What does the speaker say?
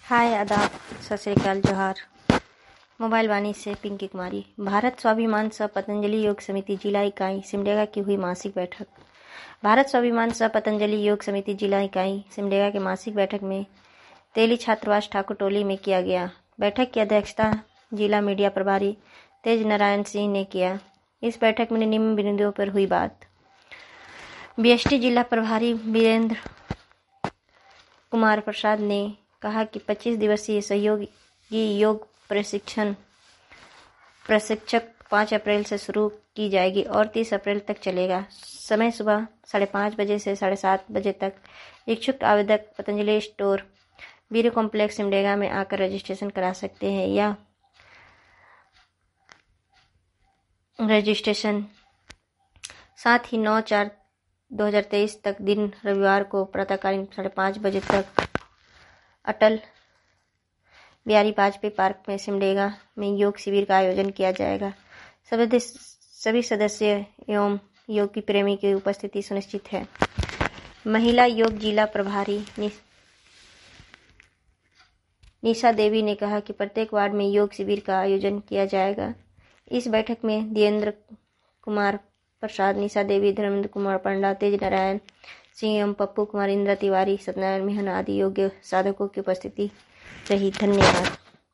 हाय आदाब, सत श्री अकाल, जोहार। मोबाइल वाणी से पिंकी कुमारी। भारत स्वाभिमान सह पतंजलि योग समिति जिला इकाई सिमडेगा की हुई मासिक बैठक। भारत स्वाभिमान सह पतंजलि योग समिति जिला इकाई सिमडेगा के मासिक बैठक में तेली छात्रावास ठाकुर टोली में किया गया। बैठक की अध्यक्षता जिला मीडिया प्रभारी तेज नारायण सिंह ने किया। इस बैठक में निम्न बिंदुओं पर हुई बात। बीएसटी जिला प्रभारी वीरेंद्र कुमार प्रसाद ने कहा कि 25 दिवसीय सहयोगी योग प्रशिक्षक 5 अप्रैल से शुरू की जाएगी और 30 अप्रैल तक चलेगा। समय सुबह 5:30 बजे से 7:30 बजे तक। इच्छुक आवेदक पतंजलि स्टोर वीर कॉम्प्लेक्स सिमडेगा में आकर रजिस्ट्रेशन करा सकते हैं या रजिस्ट्रेशन साथ ही 9/4/2023 तक दिन रविवार को प्रातःकालीन 5:30 बजे तक अटल बिहारी वाजपेयी पार्क में सिमडेगा में योग शिविर का आयोजन किया जाएगा। सभी सदस्य एवं योग की प्रेमी की उपस्थिति सुनिश्चित है। महिला योग जिला प्रभारी निशा देवी ने कहा कि प्रत्येक वार्ड में योग शिविर का आयोजन किया जाएगा। इस बैठक में देवेंद्र कुमार प्रसाद, निशा देवी, धर्मेंद्र कुमार पंडा, तेज नारायण सिंह एवं पप्पू कुमार, इंदिरा तिवारी, सत्यनारायण मेहन आदि योग्य साधकों की उपस्थिति रही। धन्यवाद।